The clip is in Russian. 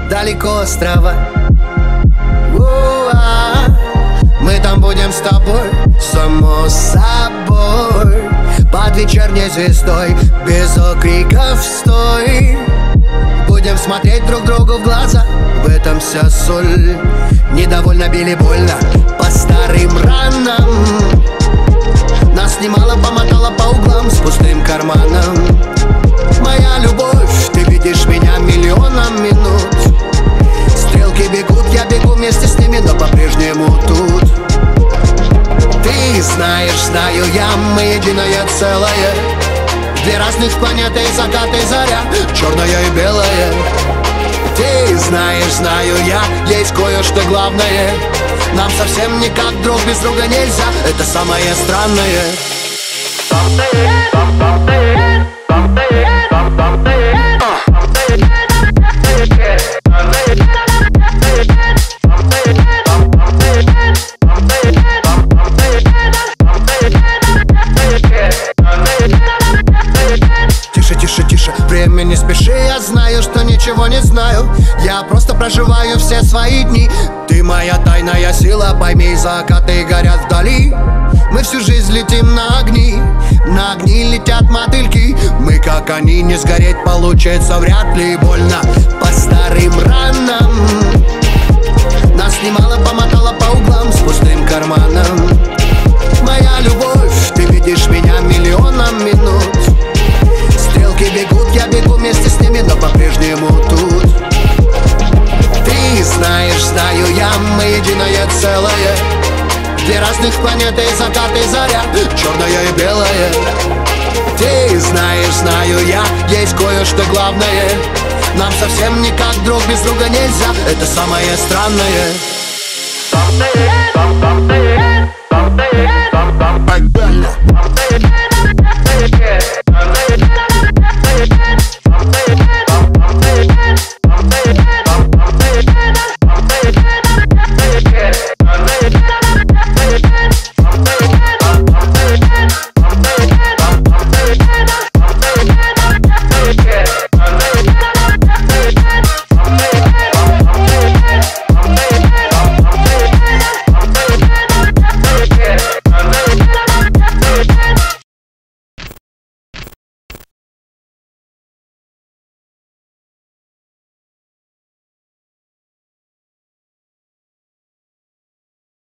далеко острова. Мы там будем с тобой, само собой, под вечерней звездой, без окриков стой. Будем смотреть друг другу в глаза, в этом вся соль. Недовольно били больно по старым ранам. Нас немало помотало по углам с пустым карманом. Моя любовь, ты видишь меня миллионом минут. Стрелки бегут, я бегу вместе с ними, но по-прежнему тут. Ты знаешь, знаю я, мы единое целое. Две разных планеты, закат и заря, черное и белое. Ты знаешь, знаю я, есть кое-что главное. Нам совсем никак друг без друга нельзя, это самое странное. Тише, время не спеши, я знаю, что ничего не знаю. Я просто проживаю все свои дни. Ты моя тайная сила, пойми, закаты горят вдали. Мы всю жизнь летим на огни летят мотыльки. Мы как они, не сгореть получается вряд ли. Больно по старым ранам. Нас немало помотало по углам с пустым карманом. Моя любовь, ты видишь меня миллионом минут. Стрелки бегут, я бегу вместе с ними, но по-прежнему тут. Ты знаешь, знаю я, мы единое целое. Две разных планеты, закат и заря, черное и белое. Ты знаешь, знаю я, есть кое-что главное. Нам совсем никак друг без друга нельзя, это самое странное.